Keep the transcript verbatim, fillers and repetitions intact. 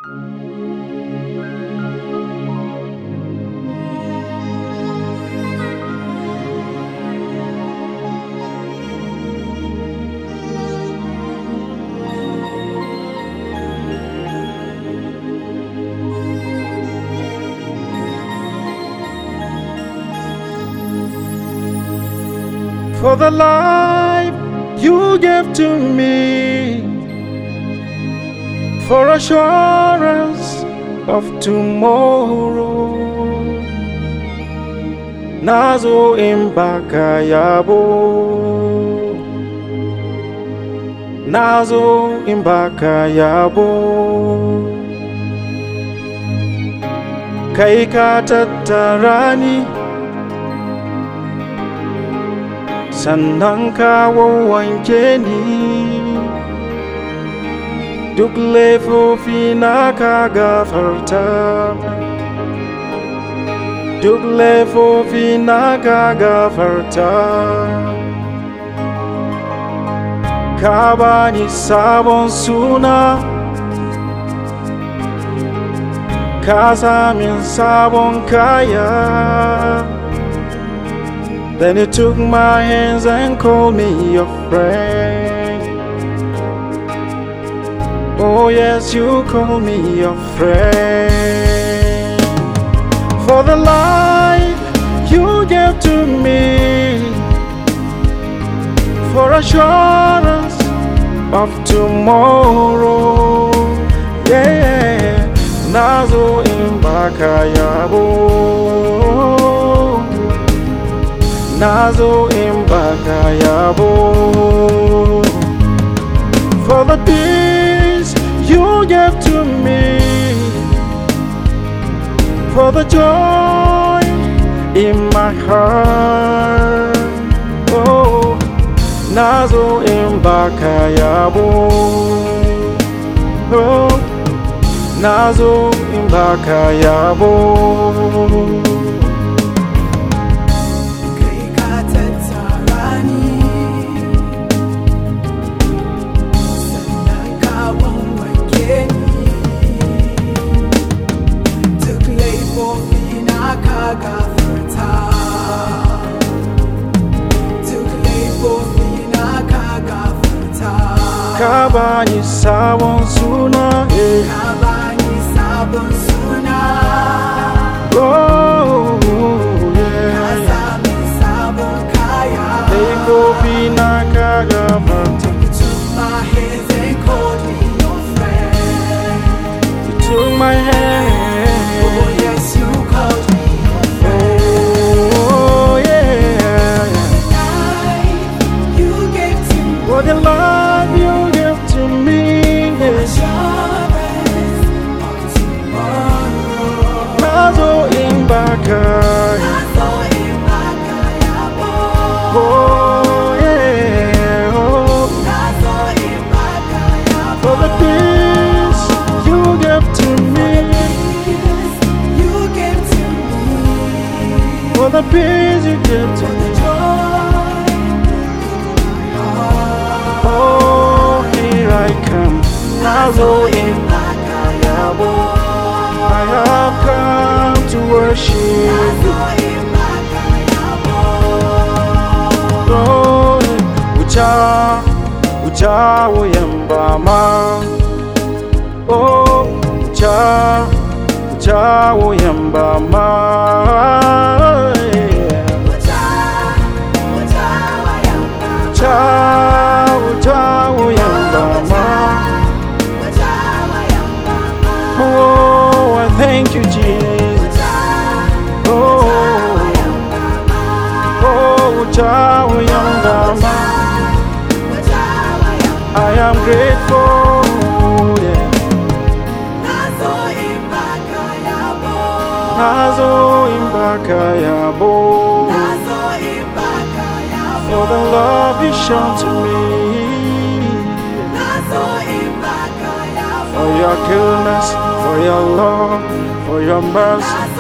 For the life you gave to me, for assurance of tomorrow. Nazo imbaka yabo, nazo imbaka yabo. Kai ka tattarani, sannan ka wanke ni, duk laifofi na ka gafarta, duk laifofi na ka gafarta. Ka bani sabon suna, ka sa min sabon kaya. Then you took my hands and called me your friend. Oh yes, you called me your friend. For the life you gave to me, for assurance of tomorrow. Yeah, nazo imbaka yabo, nazo imbaka yabo. For the peace you gave to me, for the joy in my heart. Oh, nazo imbaka yabo. Oh, nazo imbaka yabo. Ka bani sabon suna, eh. Ka bani sabon suna. Oh, yeah. Ka sa min sabon kaya. Laifofi na ka gafarta. You took my hands and called me your friend. You took my hand. Oh yes, you called me your friend. Oh yeah. The life you gave to me. For the love you gave to me, yeah. Assurance of tomorrow. Nazo imbaka. Nazo imbaka yabo. Oh yeah. Oh. Nazo imbaka yabo. For the peace you gave to me, You gave to me. for the peace you gave to me. Oh, here I come, nazo imbaka yabo. I have come to worship you. Oh, ucha, ucha uyembama. Oh, ucha, ucha uyembama. Ucha, ucha uyembama. Oh, I thank you, Jesus. Oh, oh, ucha uyembama. I am grateful. Yeah. Nazo imbaka yabo. For the love you shown to me, for your goodness, for your love, for your mercy.